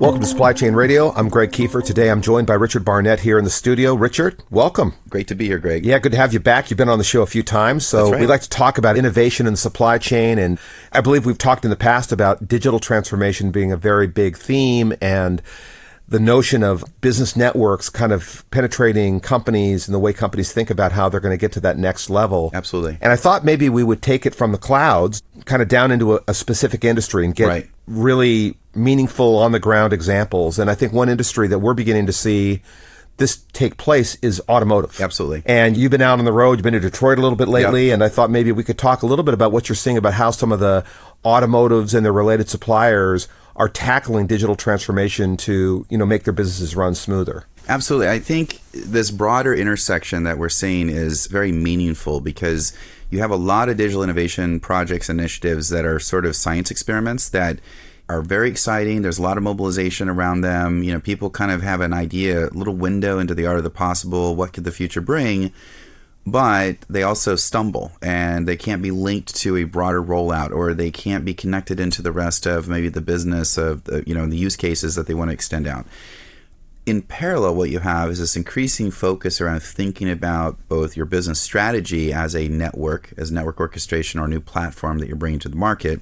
Welcome to Supply Chain Radio. I'm Greg Kiefer. Today I'm joined by Richard Barnett here in the studio. Richard, welcome. Great to be here, Greg. Yeah, good to have you back. You've been on the show a few times. So right. We'd like to talk about innovation in the supply chain. And I believe we've talked in the past about digital transformation being a very big theme and the notion of business networks kind of penetrating companies and the way companies think about how they're going to get to that next level. Absolutely. And I thought maybe we would take it from the clouds kind of down into a specific industry and get really meaningful on-the-ground examples. And I think one industry that we're beginning to see this take place is automotive. Absolutely. And you've been out on the road. You've been to Detroit a little bit lately. Yep. And I thought maybe we could talk a little bit about what you're seeing about how some of the automotives and their related suppliers are tackling digital transformation to, make their businesses run smoother. Absolutely. I think this broader intersection that we're seeing is very meaningful because you have a lot of digital innovation projects, initiatives that are sort of science experiments that are very exciting. There's a lot of mobilization around them. People kind of have an idea, a little window into the art of the possible. What could the future bring? But they also stumble and they can't be linked to a broader rollout, or they can't be connected into the rest of maybe the business of the use cases that they want to extend out. In parallel, what you have is this increasing focus around thinking about both your business strategy as network orchestration or new platform that you're bringing to the market,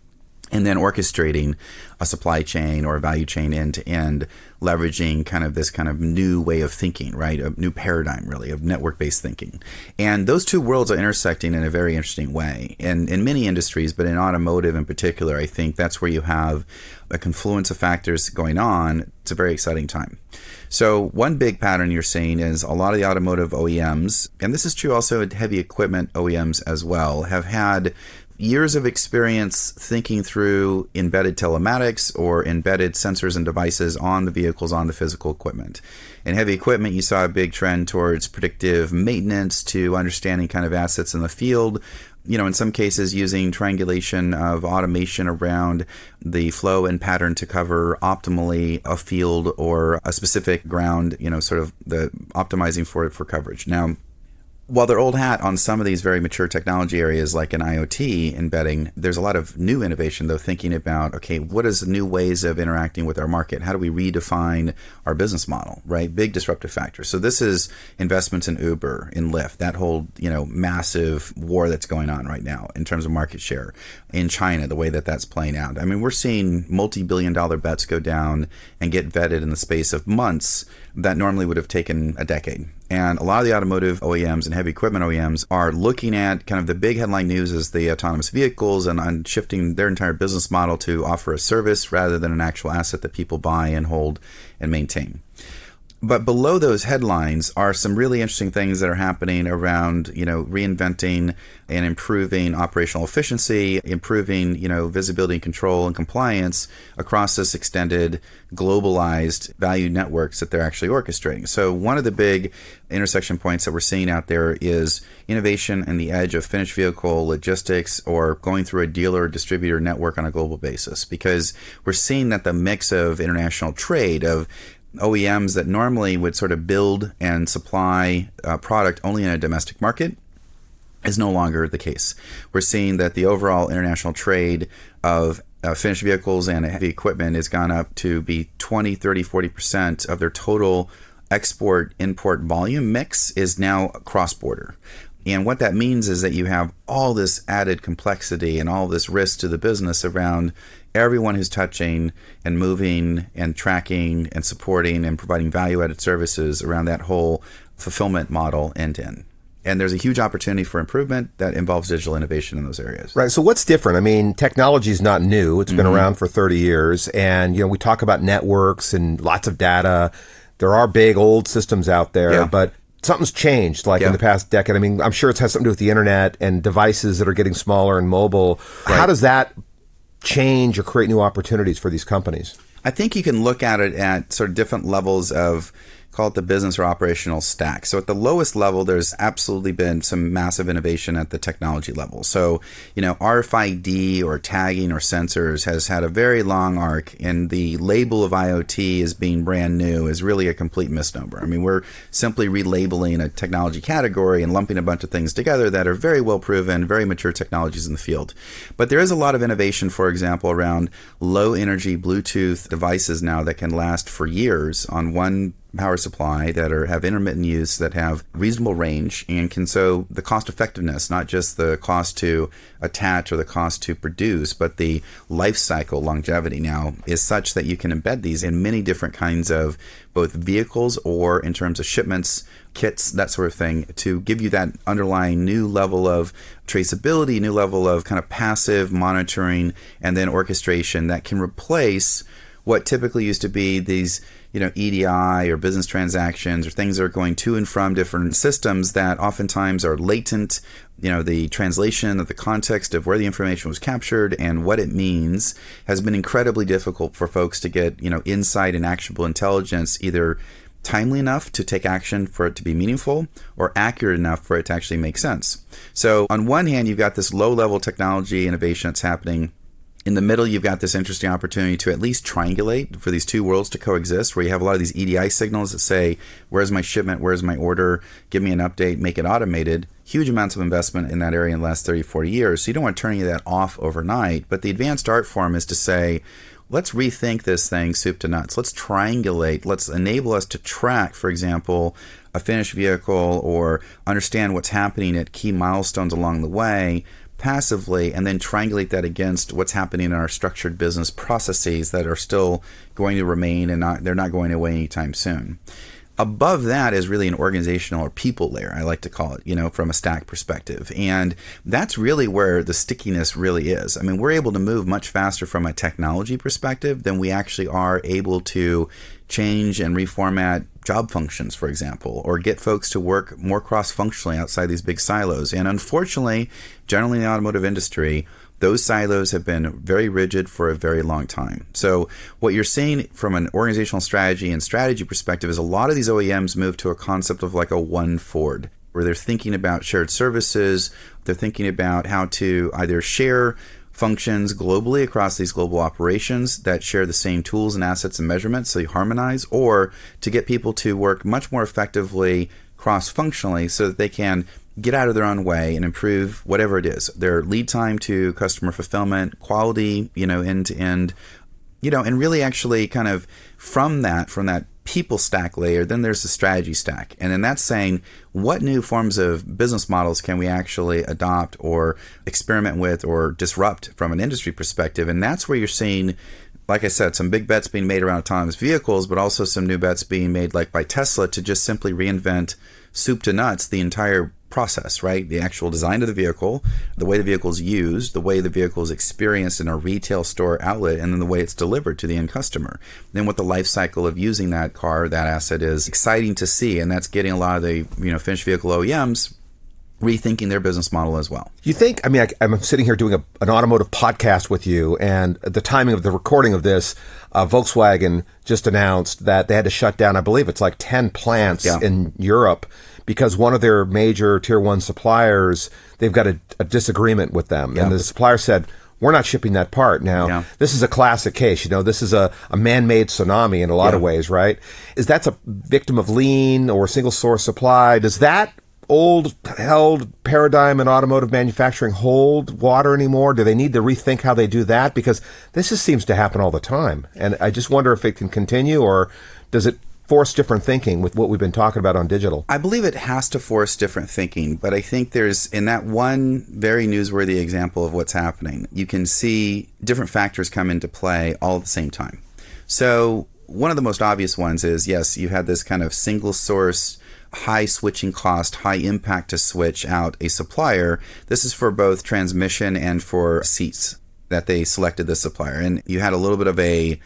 and then orchestrating a supply chain or a value chain end to end, leveraging kind of this kind of new way of thinking, right? A new paradigm, really, of network-based thinking. And those two worlds are intersecting in a very interesting way. And in many industries, but in automotive in particular, I think that's where you have a confluence of factors going on. It's a very exciting time. So one big pattern you're seeing is a lot of the automotive OEMs, and this is true also at heavy equipment OEMs as well, have had years of experience thinking through embedded telematics or embedded sensors and devices on the vehicles, on the physical equipment. In heavy equipment, you saw a big trend towards predictive maintenance to understanding kind of assets in the field. In some cases using triangulation of automation around the flow and pattern to cover optimally a field or a specific ground, sort of the optimizing for coverage. Now, while they're old hat on some of these very mature technology areas like in IoT embedding, there's a lot of new innovation, though, thinking about, okay, what is new ways of interacting with our market? How do we redefine our business model, right? Big disruptive factors. So this is investments in Uber, in Lyft, that whole, massive war that's going on right now in terms of market share. In China, the way that that's playing out. I mean, we're seeing multi-billion-dollar bets go down and get vetted in the space of months that normally would have taken a decade. And a lot of the automotive OEMs and heavy equipment OEMs are looking at kind of the big headline news as the autonomous vehicles and shifting their entire business model to offer a service rather than an actual asset that people buy and hold and maintain. But below those headlines are some really interesting things that are happening around, reinventing and improving operational efficiency, improving, visibility and control and compliance across this extended, globalized value networks that they're actually orchestrating. So one of the big intersection points that we're seeing out there is innovation and the edge of finished vehicle logistics or going through a dealer or distributor network on a global basis, because we're seeing that the mix of international trade, of OEMs that normally would sort of build and supply product only in a domestic market is no longer the case. We're seeing that the overall international trade of finished vehicles and heavy equipment has gone up to be 20, 30, 40% of their total export-import volume mix is now cross-border. And what that means is that you have all this added complexity and all this risk to the business around everyone who's touching and moving and tracking and supporting and providing value-added services around that whole fulfillment model end-to-end. And there's a huge opportunity for improvement that involves digital innovation in those areas. Right. So what's different? I mean, technology is not new. It's been around for 30 years. And, we talk about networks and lots of data. There are big old systems out there, but something's changed in the past decade. I mean, I'm sure it has something to do with the internet and devices that are getting smaller and mobile. Right. How does that change or create new opportunities for these companies? I think you can look at it at sort of different levels of call it the business or operational stack. So at the lowest level, there's absolutely been some massive innovation at the technology level. So, RFID or tagging or sensors has had a very long arc, and the label of IoT as being brand new is really a complete misnomer. I mean, we're simply relabeling a technology category and lumping a bunch of things together that are very well proven, very mature technologies in the field. But there is a lot of innovation, for example, around low energy Bluetooth devices now that can last for years on one power supply, that have intermittent use, that have reasonable range, and can, so the cost effectiveness, not just the cost to attach or the cost to produce, but the life cycle longevity now is such that you can embed these in many different kinds of both vehicles or in terms of shipments, kits, that sort of thing, to give you that underlying new level of traceability, new level of kind of passive monitoring and then orchestration that can replace what typically used to be these EDI or business transactions or things that are going to and from different systems that oftentimes are latent. The translation of the context of where the information was captured and what it means has been incredibly difficult for folks to get, insight and actionable intelligence, either timely enough to take action for it to be meaningful or accurate enough for it to actually make sense. So on one hand, you've got this low-level technology innovation that's happening. In the middle, you've got this interesting opportunity to at least triangulate for these two worlds to coexist, where you have a lot of these EDI signals that say, where's my shipment, where's my order, give me an update, make it automated. Huge amounts of investment in that area in the last 30, 40 years. So you don't want to turn any of that off overnight. But the advanced art form is to say, let's rethink this thing soup to nuts. Let's triangulate. Let's enable us to track, for example, a finished vehicle or understand what's happening at key milestones along the way passively, and then triangulate that against what's happening in our structured business processes that are still going to remain and they're not going away anytime soon. Above that is really an organizational or people layer, I like to call it, from a stack perspective. And that's really where the stickiness really is. I mean, we're able to move much faster from a technology perspective than we actually are able to change and reformat job functions, for example, or get folks to work more cross-functionally outside these big silos. And unfortunately, generally in the automotive industry, those silos have been very rigid for a very long time. So what you're seeing from an organizational strategy and strategy perspective is a lot of these OEMs move to a concept of like a one Ford, where they're thinking about shared services, they're thinking about how to either share functions globally across these global operations that share the same tools and assets and measurements, so you harmonize, or to get people to work much more effectively cross-functionally so that they can get out of their own way and improve whatever it is, their lead time to customer fulfillment, quality, end to end, and really actually kind of from that people stack layer, then there's the strategy stack. And then that's saying, what new forms of business models can we actually adopt or experiment with or disrupt from an industry perspective? And that's where you're seeing, like I said, some big bets being made around autonomous vehicles, but also some new bets being made like by Tesla to just simply reinvent soup to nuts the entire process, right? The actual design of the vehicle, the way the vehicle is used, the way the vehicle is experienced in a retail store outlet, and then the way it's delivered to the end customer. Then what the life cycle of using that car, that asset is exciting to see, and that's getting a lot of the finished vehicle OEMs rethinking their business model as well. You think, I'm sitting here doing an automotive podcast with you, and at the timing of the recording of this, Volkswagen just announced that they had to shut down, I believe it's like 10 plants in Europe because one of their major tier one suppliers, they've got a disagreement with them. And the supplier said, we're not shipping that part. Now, this is a classic case. This is a man-made tsunami in a lot of ways, right? Is that a victim of lean or single source supply? Does that old held paradigm in automotive manufacturing hold water anymore? Do they need to rethink how they do that? Because this just seems to happen all the time. And I just wonder if it can continue, or does it force different thinking with what we've been talking about on digital? I believe it has to force different thinking, but I think there's, in that one very newsworthy example of what's happening, you can see different factors come into play all at the same time. So one of the most obvious ones is, yes, you had this kind of single source, high switching cost, high impact to switch out a supplier. This is for both transmission and for seats that they selected the supplier. And you had a little bit of a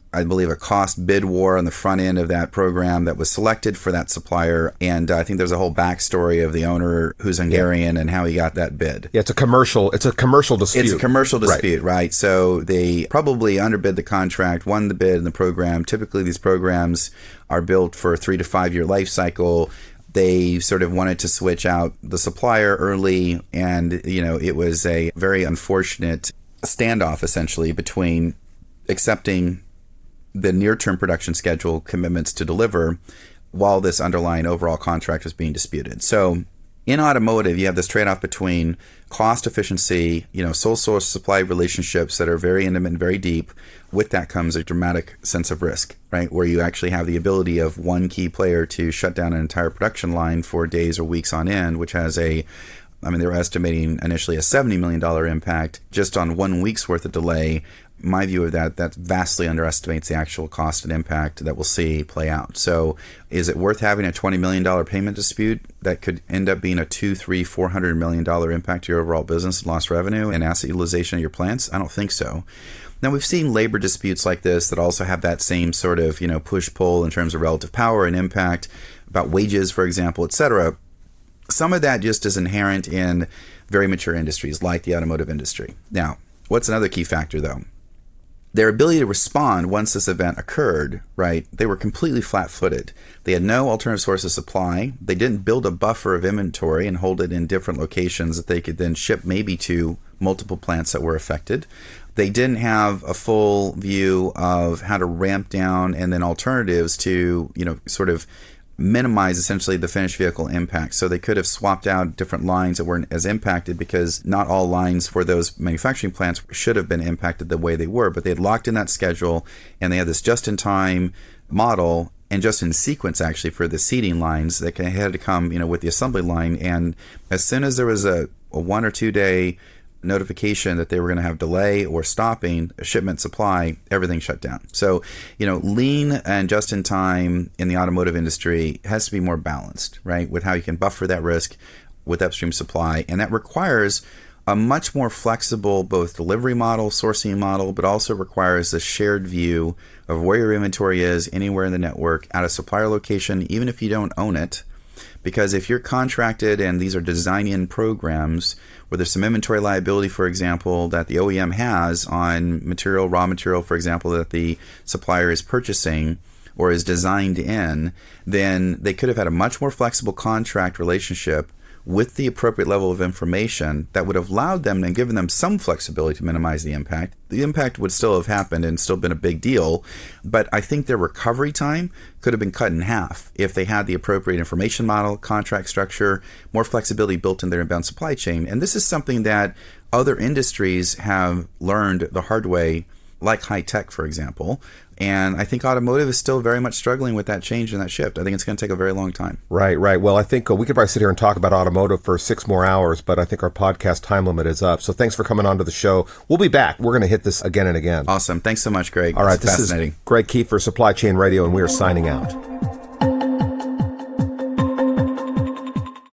I believe, a cost bid war on the front end of that program that was selected for that supplier. And I think there's a whole backstory of the owner who's Hungarian and how he got that bid. Yeah, it's a commercial dispute. It's a commercial dispute, right? So they probably underbid the contract, won the bid in the program. Typically, these programs are built for a 3 to 5 year life cycle. They sort of wanted to switch out the supplier early, and it was a very unfortunate standoff essentially between accepting the near-term production schedule commitments to deliver while this underlying overall contract was being disputed. So in automotive, you have this trade-off between cost efficiency, sole source supply relationships that are very intimate and very deep. With that comes a dramatic sense of risk, right? Where you actually have the ability of one key player to shut down an entire production line for days or weeks on end, which has they were estimating initially a $70 million impact just on 1 week's worth of delay. My view of that vastly underestimates the actual cost and impact that we'll see play out. So is it worth having a $20 million payment dispute that could end up being a $200, $300, $400 million impact to your overall business, lost revenue, and asset utilization of your plants? I don't think so. Now, we've seen labor disputes like this that also have that same sort of, push-pull in terms of relative power and impact about wages, for example, et cetera. Some of that just is inherent in very mature industries like the automotive industry. Now, what's another key factor, though? Their ability to respond once this event occurred, right? They were completely flat-footed. They had no alternative source of supply. They didn't build a buffer of inventory and hold it in different locations that they could then ship maybe to multiple plants that were affected. They didn't have a full view of how to ramp down and then alternatives to, sort of minimize essentially the finished vehicle impact. So they could have swapped out different lines that weren't as impacted, because not all lines for those manufacturing plants should have been impacted the way they were, but they had locked in that schedule and they had this just-in-time model and just in sequence actually for the seeding lines that had to come, with the assembly line. And as soon as there was a 1 or 2 day notification that they were going to have delay or stopping a shipment supply, everything shut down. So, lean and just in time in the automotive industry has to be more balanced, right? With how you can buffer that risk with upstream supply. And that requires a much more flexible both delivery model, sourcing model, but also requires a shared view of where your inventory is anywhere in the network at a supplier location, even if you don't own it. Because if you're contracted and these are design-in programs where there's some inventory liability, for example, that the OEM has on raw material, for example, that the supplier is purchasing or is designed in, then they could have had a much more flexible contract relationship with the appropriate level of information that would have allowed them and given them some flexibility to minimize the impact. The impact would still have happened and still been a big deal, but I think their recovery time could have been cut in half if they had the appropriate information model, contract structure, more flexibility built in their inbound supply chain. And this is something that other industries have learned the hard way, like high tech, for example. And I think automotive is still very much struggling with that change and that shift. I think it's going to take a very long time. Right. Well, I think we could probably sit here and talk about automotive for 6 more hours, but I think our podcast time limit is up. So thanks for coming on to the show. We'll be back. We're going to hit this again and again. Awesome. Thanks so much, Greg. All right. This is fascinating. Greg Keefer, Supply Chain Radio, and we are signing out.